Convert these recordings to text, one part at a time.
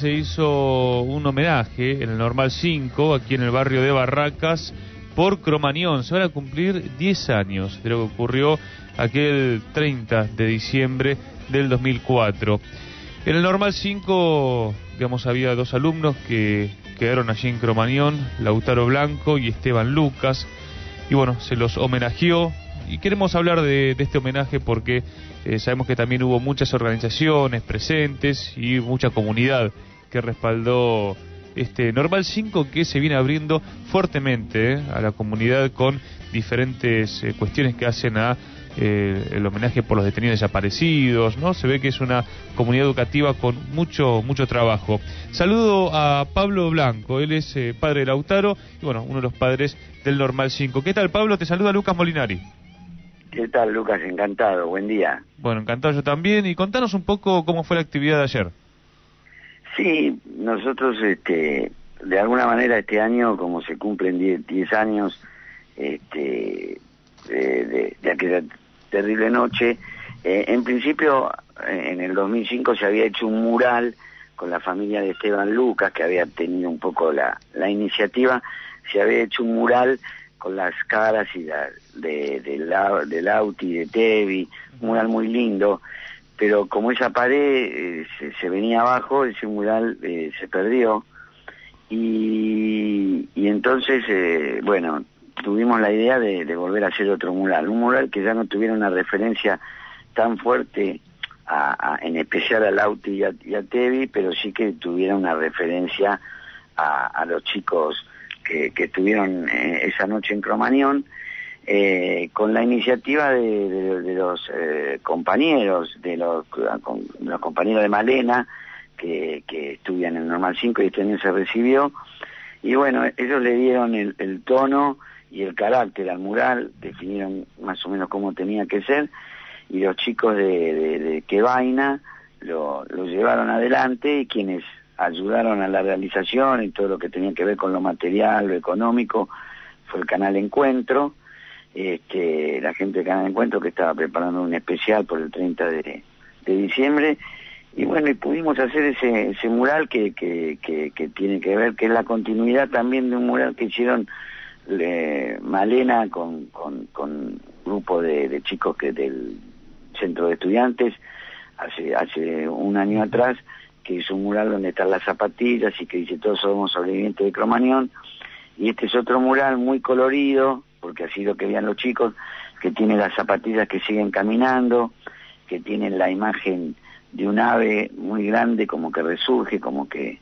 se hizo un homenaje en el Normal 5, aquí en el barrio de Barracas, por Cromañón. Se van a cumplir 10 años de lo que ocurrió aquel 30 de diciembre del 2004. En el Normal 5, digamos, había dos alumnos que quedaron allí en Cromañón, Lautaro Blanco y Esteban Lucas, y bueno, se los homenajeó. Y queremos hablar de este homenaje porque sabemos que también hubo muchas organizaciones presentes y mucha comunidad que respaldó este Normal 5, que se viene abriendo fuertemente a la comunidad con diferentes cuestiones que hacen a el homenaje por los detenidos desaparecidos, ¿no? Se ve que es una comunidad educativa con mucho trabajo. Saludo a Pablo Blanco, él es padre de Lautaro y bueno, uno de los padres del Normal 5. ¿Qué tal, Pablo? Te saluda Lucas Molinari. ¿Qué tal, Lucas? Encantado, buen día. Bueno, encantado yo también. Y contanos un poco cómo fue la actividad de ayer. Sí, nosotros, de alguna manera este año, como se cumplen 10 años de aquella terrible noche, en principio, en el 2005 se había hecho un mural con la familia de Esteban Lucas, que había tenido un poco la iniciativa. Se había hecho un mural con las caras y de Lauti y de Tevi, un mural muy lindo, pero como esa pared se venía abajo, ese mural se perdió, y entonces, bueno, tuvimos la idea de volver a hacer otro mural, un mural que ya no tuviera una referencia tan fuerte, en especial a Lauti y a Tevi, pero sí que tuviera una referencia a los chicos que estuvieron esa noche en Cromañón, con la iniciativa de los compañeros, de los compañeros de Malena, que estudian en el Normal 5 y este año se recibió, y bueno, ellos le dieron el tono y el carácter al mural, definieron más o menos cómo tenía que ser, y los chicos de Qué Vaina lo llevaron adelante, y quienes ayudaron a la realización y todo lo que tenía que ver con lo material, lo económico, fue el Canal Encuentro, la gente del Canal Encuentro, que estaba preparando un especial por el 30 de diciembre, y bueno, y pudimos hacer ese mural que tiene que ver, que es la continuidad también de un mural que hicieron Malena con un grupo de chicos del centro de estudiantes hace un año atrás, que hizo un mural donde están las zapatillas y que dice todos somos sobrevivientes de Cromañón, y este es otro mural muy colorido, porque así lo querían los chicos, que tiene las zapatillas que siguen caminando, que tienen la imagen de un ave muy grande, como que resurge, como que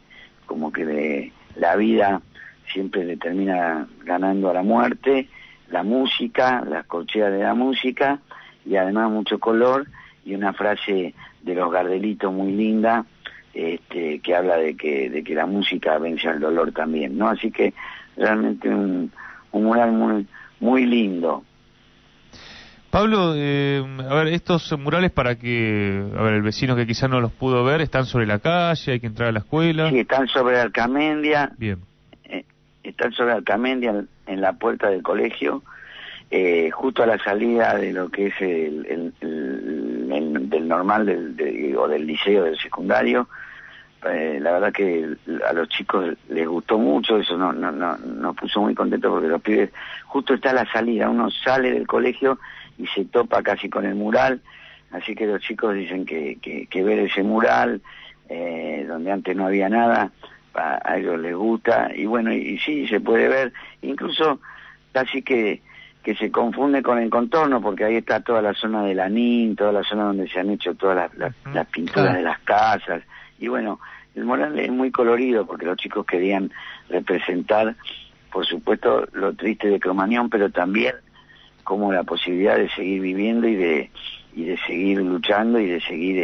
la vida siempre le termina ganando a la muerte, la música, las corcheas de la música, y además mucho color, y una frase de los Gardelitos muy linda, que habla de que la música vence al dolor también, ¿no? Así que realmente un mural muy lindo. Pablo, a ver, estos murales, para que, a ver, el vecino que quizás no los pudo ver, ¿están sobre la calle? ¿Hay que entrar a la escuela? Sí, están sobre Alcamendia. Bien. Están sobre Alcamendia, en la puerta del colegio, justo a la salida de lo que es del normal o del liceo, del secundario. La verdad que a los chicos les gustó mucho, eso nos puso muy contentos, porque los pibes, justo está a la salida, uno sale del colegio y se topa casi con el mural, así que los chicos dicen que ver ese mural, donde antes no había nada, a ellos les gusta, y bueno, y sí, se puede ver, incluso casi que se confunde con el contorno, porque ahí está toda la zona de Lanín, toda la zona donde se han hecho todas las pinturas de las casas, y bueno, el mural es muy colorido, porque los chicos querían representar, por supuesto, lo triste de Cromañón, pero también como la posibilidad de seguir viviendo y de seguir luchando y de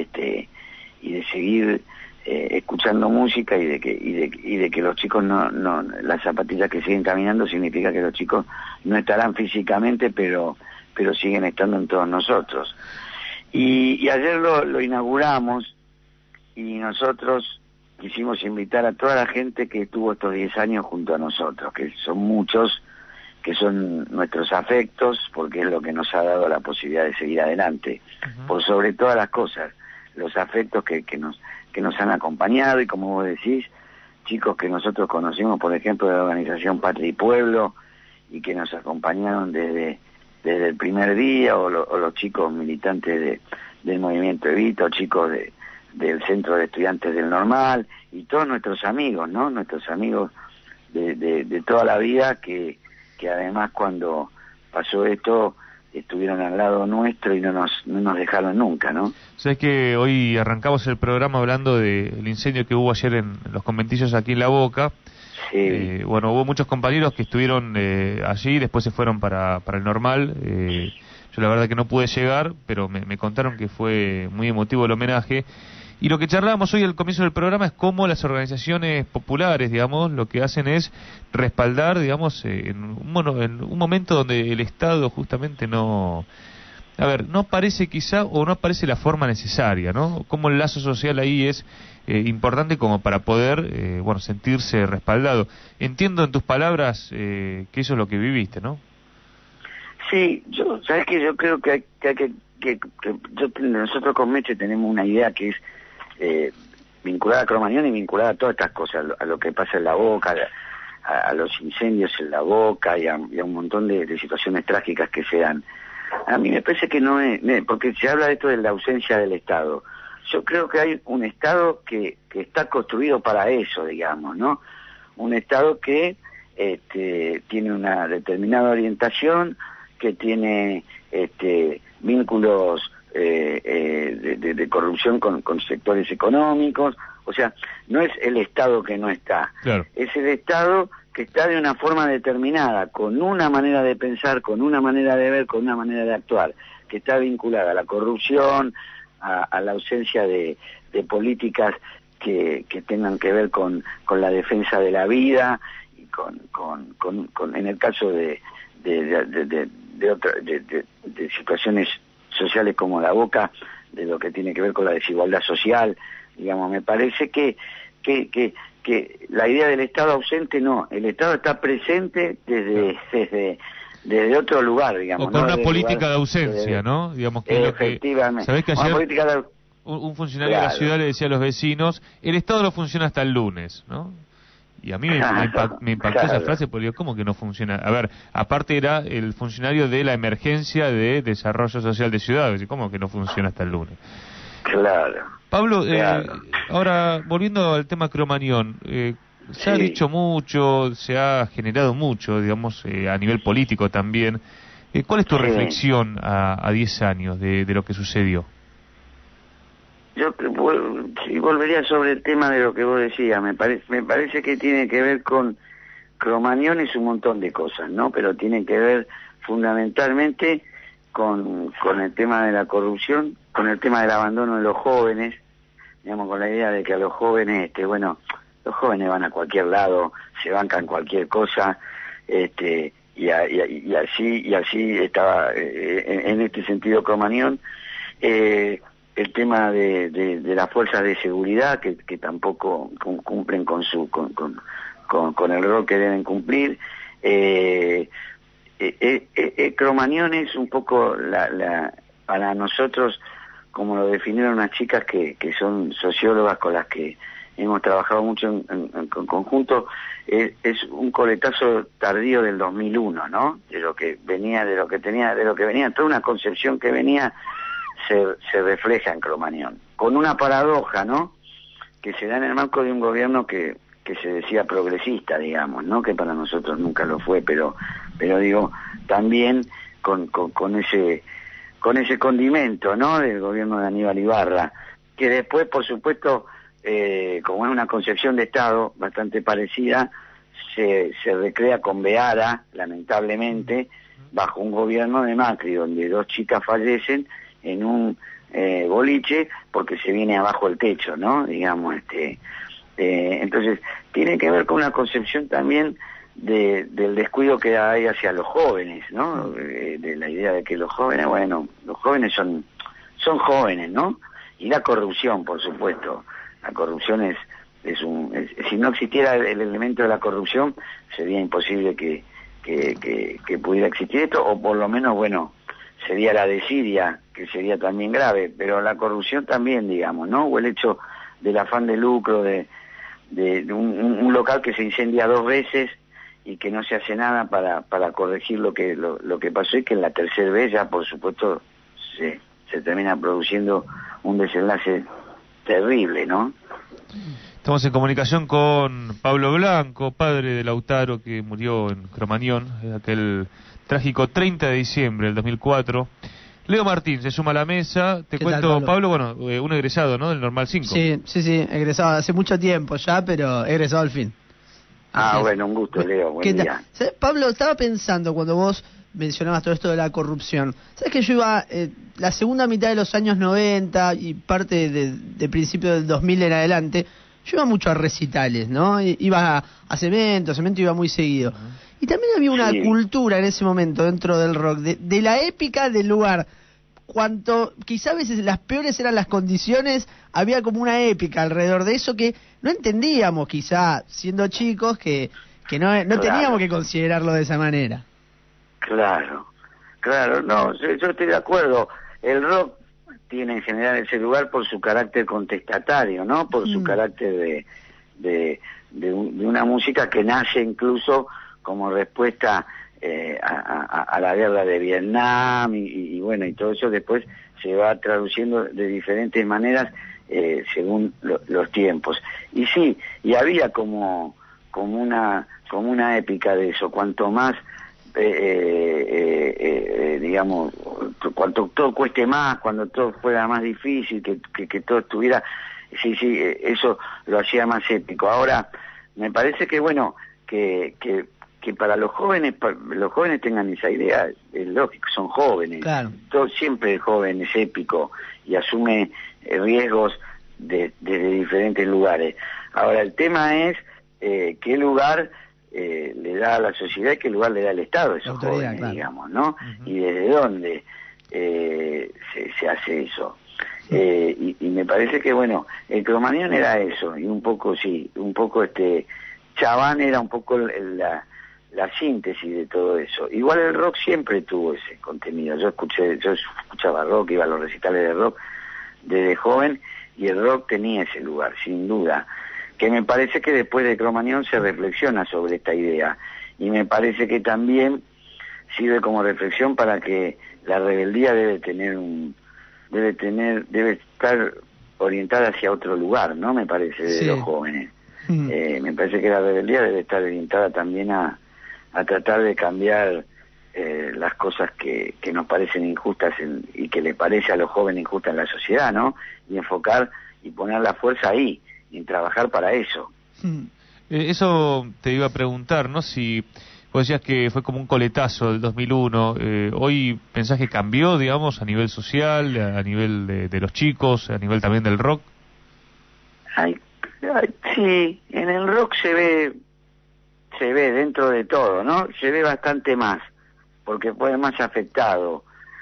seguir escuchando música, y de que los chicos las zapatillas que siguen caminando significa que los chicos no estarán físicamente, pero siguen estando en todos nosotros. Y ayer lo inauguramos, y nosotros quisimos invitar a toda la gente que estuvo estos 10 años junto a nosotros, que son muchos, que son nuestros afectos, porque es lo que nos ha dado la posibilidad de seguir adelante, por sobre todas las cosas, los afectos que que nos han acompañado, y como vos decís, chicos que nosotros conocimos, por ejemplo, de la organización Patria y Pueblo, y que nos acompañaron desde el primer día, o los chicos militantes del movimiento Evita, o chicos del Centro de Estudiantes del Normal, y todos nuestros amigos, ¿no? Nuestros amigos de toda la vida, que además cuando pasó esto estuvieron al lado nuestro y no nos dejaron nunca, ¿no? Sabes que hoy arrancamos el programa hablando del incendio que hubo ayer en los conventillos aquí en La Boca. Sí. Bueno, hubo muchos compañeros que estuvieron allí, después se fueron para el Normal. Yo la verdad que no pude llegar, pero me contaron que fue muy emotivo el homenaje. Y lo que charlábamos hoy al comienzo del programa es cómo las organizaciones populares, digamos, lo que hacen es respaldar, digamos, en un momento donde el Estado justamente no aparece quizá, o no aparece la forma necesaria, ¿no? Cómo el lazo social ahí es importante como para poder, sentirse respaldado. Entiendo en tus palabras que eso es lo que viviste, ¿no? Sí, sabes que yo creo que nosotros con Meche tenemos una idea que es vinculada a Cromañón y vinculada a todas estas cosas, a lo que pasa en La Boca, a los incendios en La Boca, y a un montón de situaciones trágicas que se dan. A mí me parece que no es, porque se habla de esto de la ausencia del Estado. Yo creo que hay un Estado que está construido para eso, digamos, ¿no? Un Estado que tiene una determinada orientación, que tiene vínculos de corrupción con sectores económicos. O sea, no es el Estado que no está, claro. Es el Estado que está de una forma determinada, con una manera de pensar, con una manera de ver, con una manera de actuar, que está vinculada a la corrupción, a la ausencia de políticas que tengan que ver con la defensa de la vida, y con en el caso de situaciones sociales como La Boca, de lo que tiene que ver con la desigualdad social. Digamos, me parece que la idea del Estado ausente, no, el Estado está presente desde otro lugar, digamos. O con ¿no? una política de ausencia, ¿no? Digamos que efectivamente. ¿Sabés que ayer un funcionario de la Claro. ciudad le decía a los vecinos, el Estado no funciona hasta el lunes, ¿no? Y a mí me impactó esa frase, porque digo, ¿cómo que no funciona? A ver, aparte era el funcionario de la emergencia de desarrollo social de ciudades, y ¿cómo que no funciona hasta el lunes? Claro. Pablo, Claro. ahora volviendo al tema Cromañón, se ha dicho mucho, se ha generado mucho, digamos, a nivel político también. ¿Cuál es tu reflexión a 10 años de lo que sucedió? Yo volvería sobre el tema de lo que vos decías. Me parece que tiene que ver con Cromañón, es un montón de cosas, ¿no? Pero tiene que ver fundamentalmente con el tema de la corrupción, con el tema del abandono de los jóvenes, digamos, con la idea de que a los jóvenes, los jóvenes van a cualquier lado, se bancan cualquier cosa, y así estaba en este sentido Cromañón. El tema de las fuerzas de seguridad que tampoco cumplen con el rol que deben cumplir. Cromañón es un poco para nosotros, como lo definieron unas chicas que son sociólogas con las que hemos trabajado mucho en conjunto, es un coletazo tardío del 2001, ¿no? De lo que venía, toda una concepción que venía se refleja en Cromañón, con una paradoja, ¿no? Que se da en el marco de un gobierno que se decía progresista, digamos, ¿no? Que para nosotros nunca lo fue, pero digo, también con ese condimento, ¿no? Del gobierno de Aníbal Ibarra, que después, por supuesto, como es una concepción de Estado bastante parecida, se recrea con Beara, lamentablemente, bajo un gobierno de Macri, donde 2 chicas fallecen en un boliche porque se viene abajo el techo, ¿no? Digamos, entonces tiene que ver con una concepción también del descuido que hay hacia los jóvenes, ¿no? De la idea de que los jóvenes son jóvenes, ¿no? Y la corrupción, por supuesto. La corrupción si no existiera el elemento de la corrupción, sería imposible que pudiera existir esto, o por lo menos, sería la desidia, que sería también grave, pero la corrupción también, digamos, ¿no? O el hecho del afán de lucro, de un local que se incendia 2 veces y que no se hace nada para corregir lo que pasó, y que en la tercera vez ya, por supuesto, se termina produciendo un desenlace terrible, ¿no? Estamos en comunicación con Pablo Blanco, padre de Lautaro, que murió en Cromañón, aquel trágico 30 de diciembre del 2004. Leo Martín se suma a la mesa. Te cuento, tal, Pablo, bueno, un egresado, ¿no?, del Normal 5. Sí, egresado hace mucho tiempo ya, pero egresado al fin. Bueno, un gusto, Leo, buen día. Pablo, estaba pensando cuando vos mencionabas todo esto de la corrupción. ¿Sabes que yo iba la segunda mitad de los años 90 y parte de principio del 2000 en adelante? Yo iba mucho a recitales, ¿no? Iba a Cemento iba muy seguido. Y también había una cultura en ese momento dentro del rock, de la épica del lugar. Cuanto quizá a veces las peores eran las condiciones, había como una épica alrededor de eso que no entendíamos, quizá siendo chicos, que no teníamos que considerarlo de esa manera. Claro, no, yo estoy de acuerdo. El rock tiene en general ese lugar por su carácter contestatario, ¿no? Por su carácter de una música que nace incluso como respuesta a la guerra de Vietnam y bueno, y todo eso después se va traduciendo de diferentes maneras según los tiempos. Y sí, y había como una épica de eso. Cuanto más digamos, cuanto todo cueste más, cuando todo fuera más difícil, que todo estuviera, eso lo hacía más épico. Ahora, me parece que bueno, que para los jóvenes tengan esa idea, es lógico, son jóvenes, claro. Todo, siempre el joven es épico y asume riesgos desde diferentes lugares. Ahora, el tema es qué lugar le da a la sociedad y qué lugar le da el Estado a esos jóvenes, claro, digamos, ¿no? Y desde dónde se hace eso. Y me parece que, bueno, el Cromañón era eso, y un poco Chaván era un poco la síntesis de todo eso. Igual el rock siempre tuvo ese contenido. Yo escuchaba rock, iba a los recitales de rock desde joven, y el rock tenía ese lugar, sin duda. Que me parece que después de Cromañón se reflexiona sobre esta idea, y me parece que también sirve como reflexión para que la rebeldía debe estar orientada hacia otro lugar, ¿no? Me parece, de los jóvenes. Me parece que la rebeldía debe estar orientada también a tratar de cambiar las cosas que nos parecen injustas y que le parece a los jóvenes injustas en la sociedad, ¿no? Y enfocar y poner la fuerza ahí, y trabajar para eso. Eso te iba a preguntar, ¿no? Si vos decías que fue como un coletazo del 2001, ¿hoy pensás que cambió, digamos, a nivel social, a nivel de los chicos, a nivel también del rock? Sí, en el rock se ve dentro de todo, ¿no? Se ve bastante más, porque fue más afectado.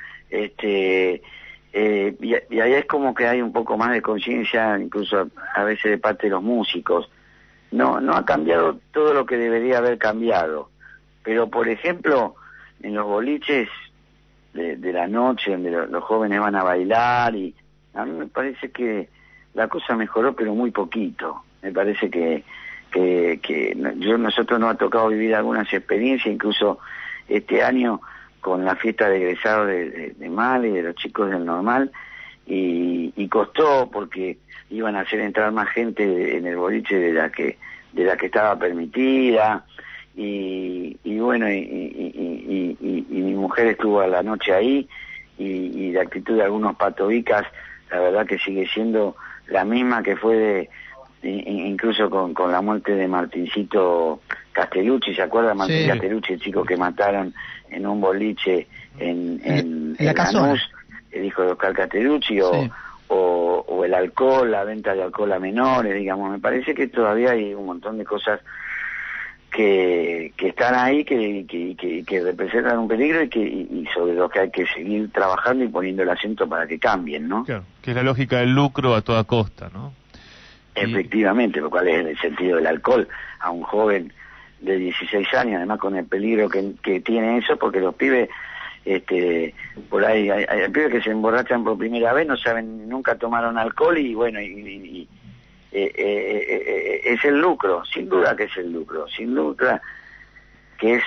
Y ahí es como que hay un poco más de conciencia, incluso a veces de parte de los músicos. No ha cambiado todo lo que debería haber cambiado, pero por ejemplo, en los boliches de la noche, donde los jóvenes van a bailar, y a mí me parece que la cosa mejoró, pero muy poquito. Me parece que nosotros nos ha tocado vivir algunas experiencias, incluso este año con la fiesta de egresados de Mali, de los chicos del Normal, y costó porque iban a hacer entrar más gente en el boliche de la que estaba permitida, y bueno, y mi mujer estuvo a la noche ahí, y la actitud de algunos patobicas, la verdad que sigue siendo la misma que fue incluso con la muerte de Martincito Castellucci. ¿Se acuerda? Martín Castellucci, el chico que mataron en un boliche en Lanús, el hijo de Oscar Castellucci, o el alcohol, la venta de alcohol a menores, digamos. Me parece que todavía hay un montón de cosas que están ahí, que representan un peligro, y sobre lo que hay que seguir trabajando y poniendo el acento para que cambien, ¿no? Claro, que es la lógica del lucro a toda costa, ¿no? Efectivamente, lo cual es el sentido del alcohol a un joven de 16 años, además con el peligro que tiene eso, porque los pibes, por ahí hay pibes que se emborrachan por primera vez, no saben, nunca tomaron alcohol, y bueno, y es el lucro, sin duda que es el lucro, sin duda que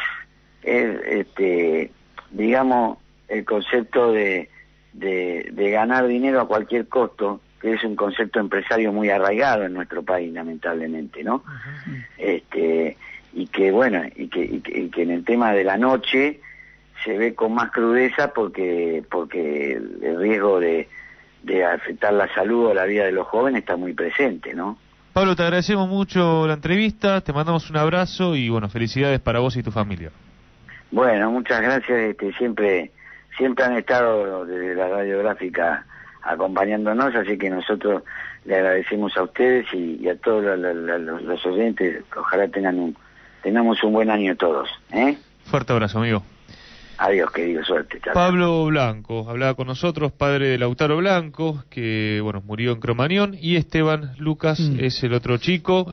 es digamos, el concepto de ganar dinero a cualquier costo, que es un concepto empresario muy arraigado en nuestro país, lamentablemente, ¿no? Y que bueno, y que en el tema de la noche se ve con más crudeza porque el riesgo de afectar la salud o la vida de los jóvenes está muy presente, ¿no? Pablo, te agradecemos mucho la entrevista, te mandamos un abrazo y bueno, felicidades para vos y tu familia. Bueno, muchas gracias, siempre han estado desde la radiográfica acompañándonos, así que nosotros le agradecemos a ustedes y a todos los oyentes, ojalá tengamos un buen año todos, ¿eh? Fuerte abrazo, amigo. Adiós, querido, suerte. Chao. Pablo Blanco hablaba con nosotros, padre de Lautaro Blanco, que bueno, murió en Cromañón, y Esteban Lucas es el otro chico.